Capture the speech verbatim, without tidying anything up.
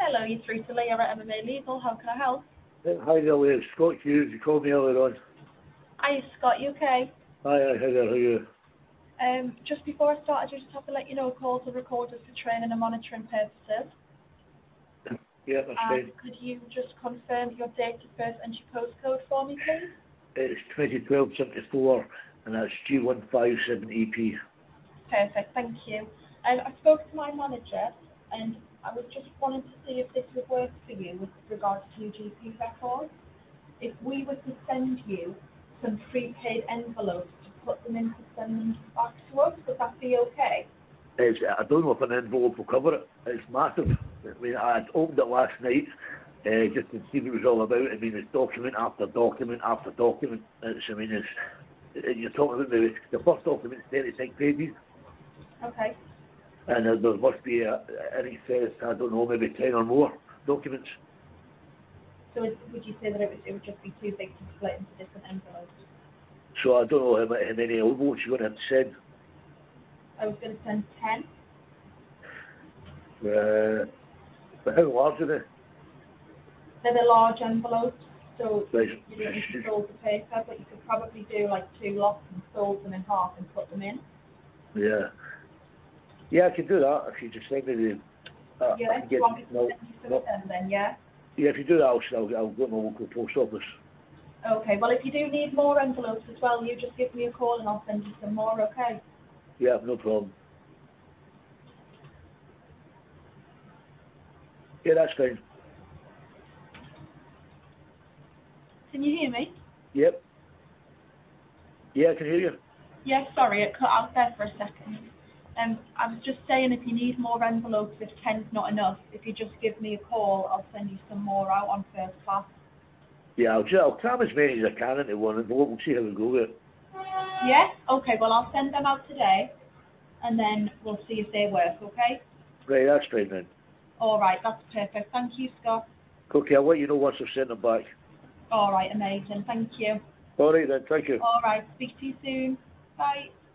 Hello, you're through to Leah at M M A Legal. How can I help? Hi there, Lee. It's Scott Hughes. You called me earlier on. Hi, Scott. You okay? Hi, hi, hi there. How are you? Um, just before I start, I just have to let you know calls are recorded for training and monitoring purposes. Yeah, that's And fine. could you just confirm your date of birth and your postcode for me, please? It's twenty twelve seventy-four, and that's G one five seven E P. Perfect, thank you. Um, I spoke to my manager, and I was just wanting to see if this would work for you with regards to your G P records. If we were to send you some prepaid envelopes to put them in to send them back to us, would that be okay? It's, I don't know if an envelope will cover it. It's massive. I mean, I had opened it last night uh, just to see what it was all about. I mean, it's document after document after document. It's, I mean, it's, you're talking about the, the first document is thirty-six pages. Okay. And uh, there must be, a, in excess, I don't know, maybe ten or more documents. So it, would you say that it would, it would just be too big to split into different envelopes? So I don't know how, ma- how many envelopes you're going to have to send. I was going to send ten. Uh, but how large are they? They're the large envelopes, so Right. you don't need to fold the paper, but you could probably do like two lots and fold them in half and put them in. Yeah. Yeah, I can do that. If you just send me the... Uh, Yeah, I can do get, you want me to no, send you some no. of them then, yeah? Yeah, if you do that, I'll, I'll, I'll go to my local post office. Okay, well if you do need more envelopes as well, you just give me a call and I'll send you some more, okay? Yeah, no problem. Yeah, that's fine. Can you hear me? Yep. Yeah, I can hear you. Yeah, sorry, it cut out there for a second. Um, I was just saying if you need more envelopes, if ten's not enough, if you just give me a call, I'll send you some more out on first class. Yeah, I'll, ju- I'll cram as many as I can into one, and we'll, we'll see how we go with it. Yeah? Okay, well I'll send them out today, and then we'll see if they work, okay? Right, that's fine then. Alright, that's perfect. Thank you, Scott. Okay, I'll let you know once I've sent them back. Alright, amazing. Thank you. All right then, thank you. Alright, speak to you soon. Bye.